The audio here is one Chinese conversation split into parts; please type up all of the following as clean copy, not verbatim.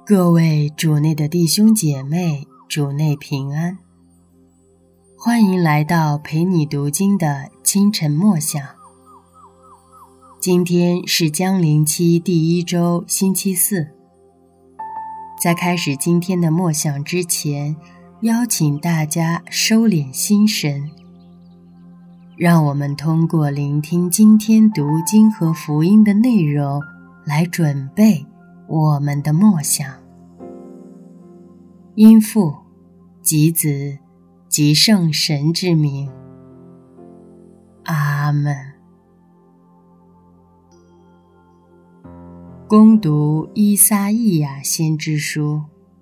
各位主内的弟兄姐妹，主内平安，欢迎来到陪你读经的清晨默想。今天是将临期第1周星期四。在开始今天的默想之前，邀请大家收敛心神，让我们通过聆听今天读经和福音的内容来准备我们的默想。因父及子及圣神之名，阿们。恭读依撒意亚先知书。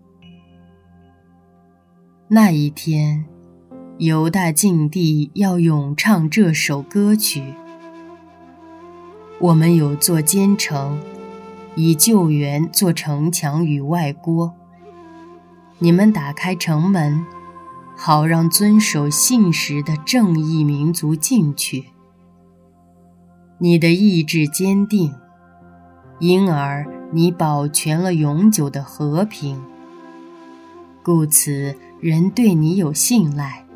那一天，犹大境地要咏唱这首歌曲：我们有座坚城，以救援做城墙与外郭。你们打开城门，好让遵守信实的正义民族进去。你的意志坚定，因而你保全了永久的和平，故此人对你有信赖。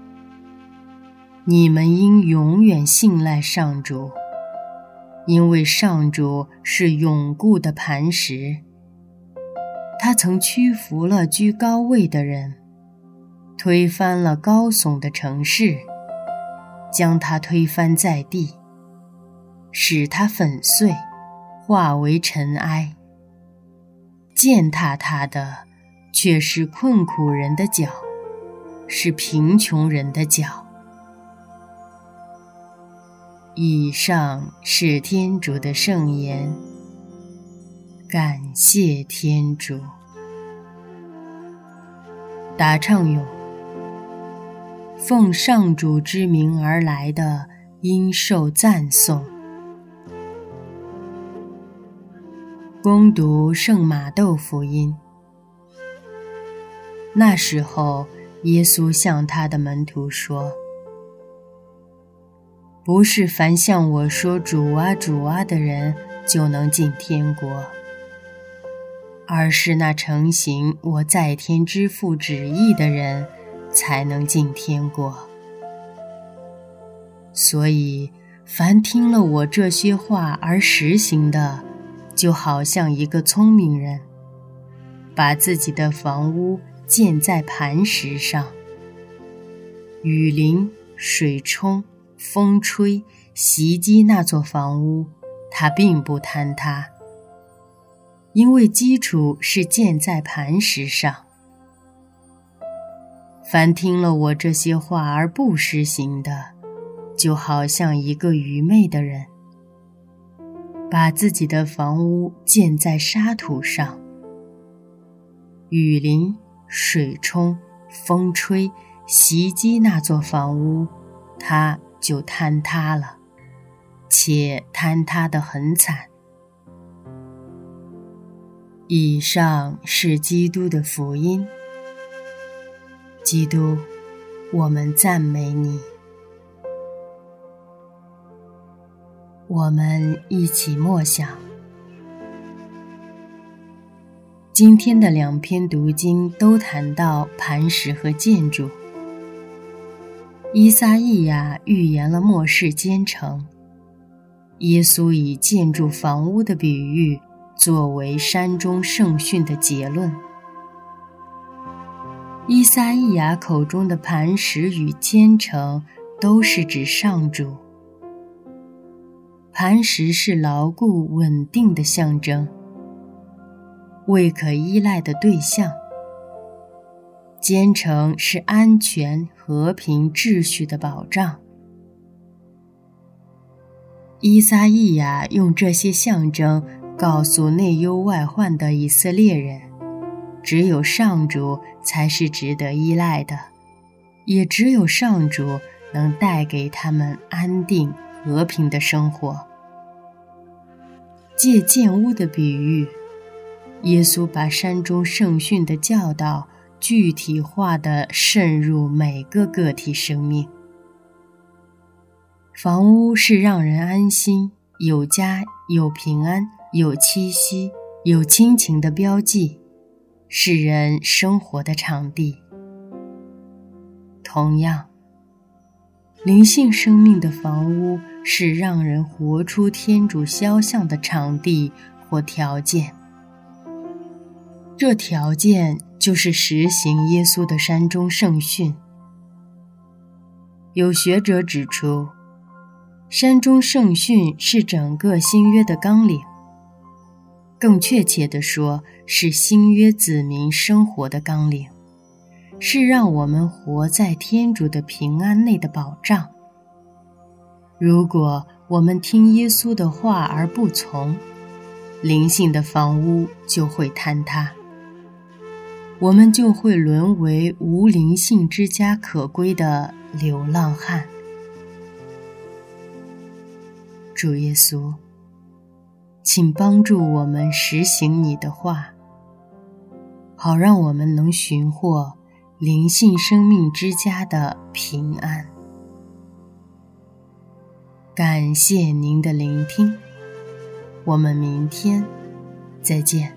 你们应永远信赖上主，因为上主是永固的磐石。他曾屈服了居高位的人，推翻了高耸的城市，将它推翻在地，使它粉碎，化为尘埃。践踏它的却是困苦人的脚，是贫穷人的脚。以上是天主的圣言，感谢天主。答唱咏：奉上主之名而来的，应受赞颂。恭读圣马窦福音。那时候，耶稣向他的门徒说：不是凡向我说主啊主啊的人就能进天国，而是那承行我在天之父旨意的人才能进天国。所以凡听了我这些话而实行的，就好像一个聪明人，把自己的房屋建在磐石上。雨淋，水冲，风吹，袭击那座房屋，它并不坍塌，因为基础是建在磐石上。凡听了我这些话而不实行的，就好像一个愚昧的人，把自己的房屋建在沙土上。雨淋，水冲，风吹，袭击那座房屋，它就坍塌了，且坍塌得很惨。以上是基督的福音。基督，我们赞美你。我们一起默想。今天的2篇读经都谈到磐石和建筑。依撒意亚预言了末世坚城，耶稣以建筑房屋的比喻作为山中圣训的结论。依撒意亚口中的磐石与坚城都是指上主。磐石是牢固稳定的象征，未可依赖的对象。坚城是安全、和平、秩序的保障。依撒意亚用这些象征告诉内忧外患的以色列人，只有上主才是值得依赖的，也只有上主能带给他们安定、和平的生活。借建屋的比喻，耶稣把山中圣训的教导具体化地渗入每个个体生命。房屋是让人安心、有家、有平安、有栖息、有亲情的标记， 是人生活的场地。同样，灵性生命的房屋是让人活出天主肖像的场地或条件。这条件就是实行耶稣的山中圣训。有学者指出，山中圣训是整个新约的纲领，更确切地说，是新约子民生活的纲领，是让我们活在天主的平安内的保障。如果我们听耶稣的话而不从，灵性的房屋就会坍塌，我们就会沦为无灵性之家可归的流浪汉。主耶稣，请帮助我们实行你的话，好让我们能寻获灵性生命之家的平安。感谢您的聆听，我们明天再见。